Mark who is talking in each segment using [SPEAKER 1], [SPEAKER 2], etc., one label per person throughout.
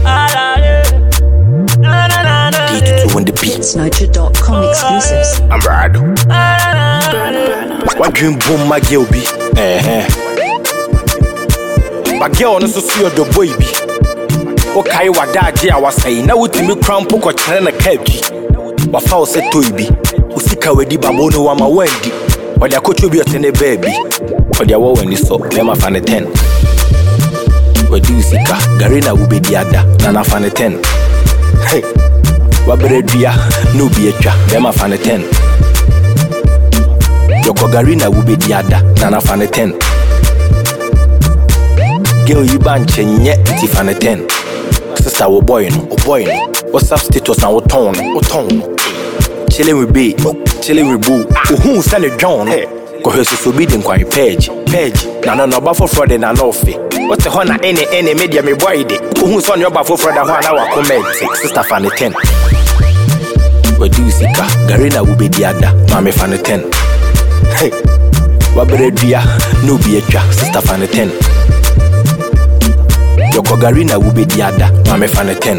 [SPEAKER 1] D22 on the beat.
[SPEAKER 2] Hitsnoja.com exclusives.
[SPEAKER 1] I'm Rado. What dream boom my girl be? My girl no so see the boy be. Okay, what that I was saying. Now with me crown poke or channel cabbage. What foul said to be. Usika wedi babono wa mawendi. Or their coach will be a baby. Or their woe when you saw them a fan 10. Where do you seek? Garina will be the other, Nana fan 10. Hey, Waberedria, no be a trap, them a fan 10. Yoko Garina will be the other, Nana fan 10. Girl, you banching yet, fan 10. Sister, oh boy, no, what's up, status now, what tone? Chilling with B, chilling with Boo, who send it John, hey. Cause so be the quite page. No, buffalo fraud and an offer. What's the honor any media me boy? Who's on your buffalo fraud and 1 hour comment? Sister Fanny 10. Where do you see? Garina will be the other, Mammy Fanny 10. Hey, Waberedria, no be a trap, Sister Fanny 10. Yoko Garina will be the other, Mammy Fanny 10.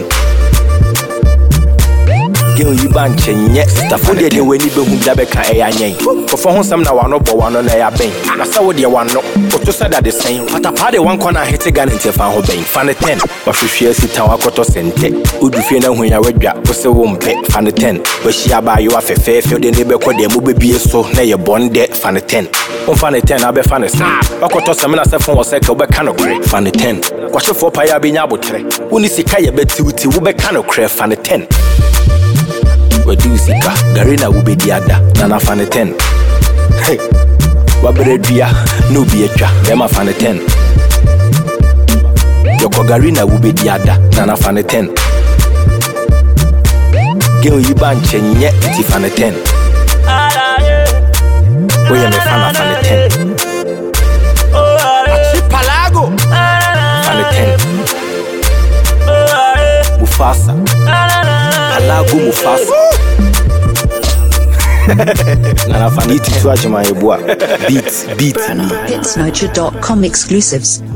[SPEAKER 1] Girl, you banching yet, Sister Fanny 10. When you be who Jabeka a for some now, one up or one on a bank. I saw what you want, no, but to say that the same. But a party one corner hit a gun into a fan bank. Fanny 10, but she shares it our quarter cent. Would you feel when you read that was a woman pet, Fanny 10. But she buy you off a fair field, the neighbor called them will be so near your bond debt, Fanny 10. On Fanny 10, I'll be Fanny. I got to some minutes for a second, but cannot crave, Fanny 10. Watch your 4 paya being able to. When you see Kaya bet to will be cannot crave, Fanny 10. Where do you see? Garina will be the other, Nana Fanny 10. Hey, Waberedria, no be a trap, them a Fanny 10. Yoko Garina will be the other, Nana Fanny 10. Girl, you banching yet, Fanny 10. Where am I Fanny 10? Palago, Fanny 10. Mufasa, Palago Mufasa. Nana Fanny 22 Ajima Ebua. Beat.
[SPEAKER 2] Hitsnoja.com exclusives.